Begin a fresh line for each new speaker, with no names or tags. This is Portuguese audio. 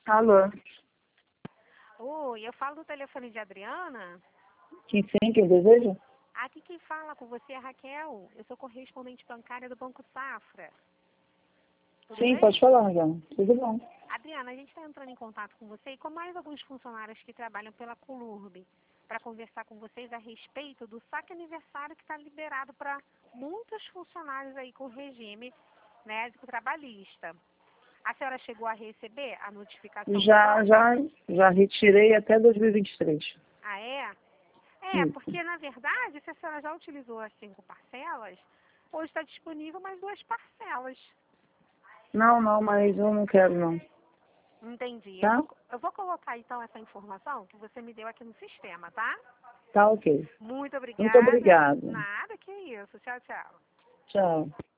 Alô?
Oi, eu falo do telefone de Adriana.
Quem deseja?
Aqui quem fala com você é a Raquel. Eu sou correspondente bancária do Banco Safra. Tudo
Sim,
bem?
pode falar, Raquel. Tudo bom.
Adriana, a gente está entrando em contato com você e com mais alguns funcionários que trabalham pela Colurb para conversar com vocês a respeito do saque aniversário que está liberado para muitos funcionários aí com regime médico trabalhista. A senhora chegou a receber a notificação do
Já,
banco?
já, já retirei até 2023.
Ah, é?
Isso.
Porque na verdade, se a senhora já utilizou as 5 parcelas, hoje está disponível mais 2 parcelas.
Não, mas eu não quero, não.
Entendi.
Tá?
Eu vou colocar então essa informação que você me deu aqui no sistema, tá?
Tá ok.
Muito
Muito
obrigada.
obrigada.
Nada, que isso. Tchau, tchau.
Tchau.